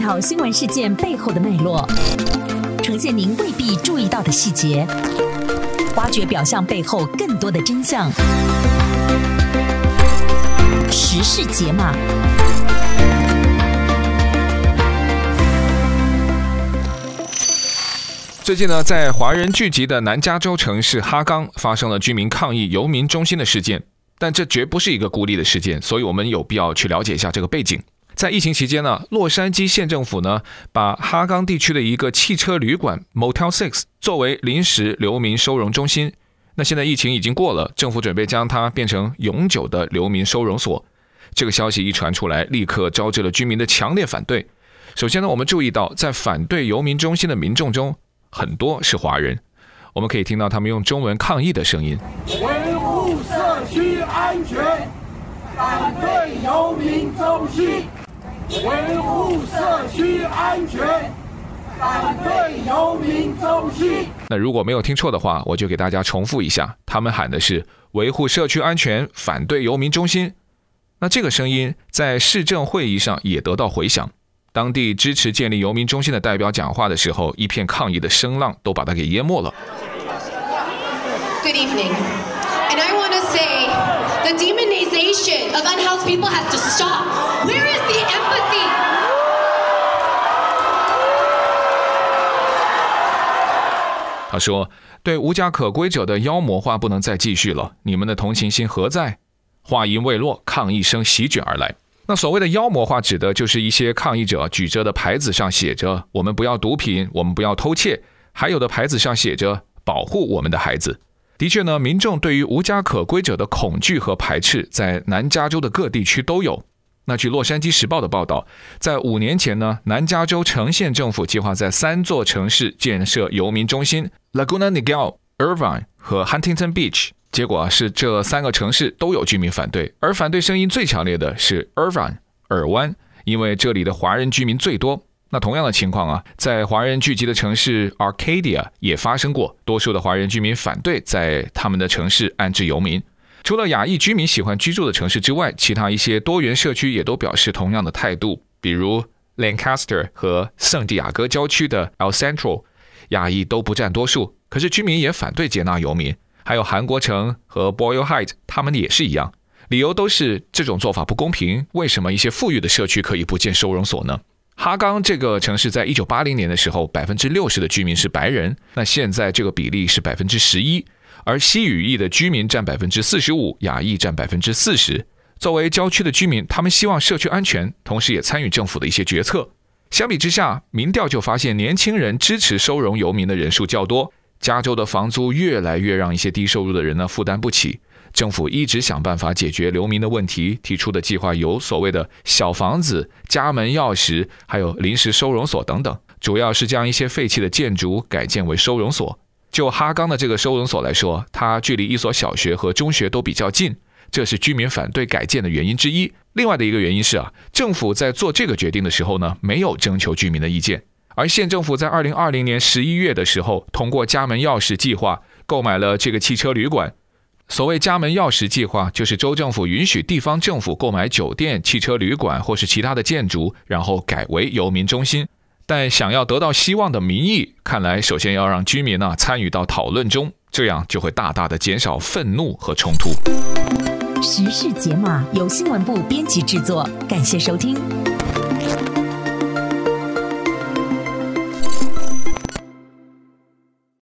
讨新闻事件背后的脉络，呈现您未必注意到的细节，挖掘表象背后更多的真相。时事解码。 最近呢，在华人聚集的南加州城市哈冈发生了居民抗议游民中心的事件，但这绝不是一个孤立的事件，所以我们有必要去了解一下这个背景。在疫情期间呢，洛杉矶县政府呢把哈冈地区的一个汽车旅馆 Motel 6作为临时流民收容中心。那现在疫情已经过了，政府准备将它变成永久的流民收容所。这个消息一传出来，立刻招致了居民的强烈反对。首先呢，我们注意到在反对游民中心的民众中，很多是华人，我们可以听到他们用中文抗议的声音。 维护社区安全，反对游民中心。维护社区安全，反对游民中心。 那如果没有听错的话，我就给大家重复一下，他们喊的是维护社区安全，反对游民中心。那这个声音在市政会议上也得到回响。当地支持建立游民中心的代表讲话的时候，一片抗议的声浪都把它给淹没了。 Good evening. And I want to say the demonization of unhoused people has to stop. Where is the empathy? 他说，对无家可归者的妖魔化不能再继续了，你们的同情心何在？话音未落，抗议声席卷而来。那所谓的妖魔化指的就是一些抗议者举着的牌子上写着我们不要毒品，我们不要偷窃，还有的牌子上写着保护我们的孩子。的确呢，民众对于无家可归者的恐惧和排斥在南加州的各地区都有。那据洛杉矶时报的报道，在5年前呢，南加州城县政府计划在3座城市建设游民中心 Laguna Niguel、Irvine 和 Huntington Beach。结果是这3个城市都有居民反对，而反对声音最强烈的是 Irvine 尔湾，因为这里的华人居民最多。那同样的情况啊，在华人聚集的城市 Arcadia 也发生过，多数的华人居民反对在他们的城市安置游民。除了亚裔居民喜欢居住的城市之外，其他一些多元社区也都表示同样的态度，比如 Lancaster 和圣地亚哥郊区的 El Centro， 亚裔都不占多数，可是居民也反对接纳游民。还有韩国城和 Boyle Heights， 他们也是一样，理由都是这种做法不公平，为什么一些富裕的社区可以不建收容所呢？哈冈这个城市在1980年的时候 60% 的居民是白人，那现在这个比例是 11%， 而西语裔的居民占 45%， 亚裔占 40%。 作为郊区的居民，他们希望社区安全，同时也参与政府的一些决策。相比之下，民调就发现年轻人支持收容游民的人数较多。加州的房租越来越让一些低收入的人呢负担不起，政府一直想办法解决流民的问题，提出的计划有所谓的小房子、家门钥匙，还有临时收容所等等，主要是将一些废弃的建筑改建为收容所。就哈冈的这个收容所来说，它距离一所小学和中学都比较近，这是居民反对改建的原因之一。另外的一个原因是政府在做这个决定的时候呢，没有征求居民的意见。而县政府在2020年11月的时候，通过家门钥匙计划购买了这个汽车旅馆。所谓家门钥匙计划，就是州政府允许地方政府购买酒店、汽车旅馆或是其他的建筑，然后改为游民中心。但想要得到希望的民意，看来首先要让居民参与到讨论中，这样就会大大的减少愤怒和冲突。 时事解码由新闻部编辑制作，感谢收听。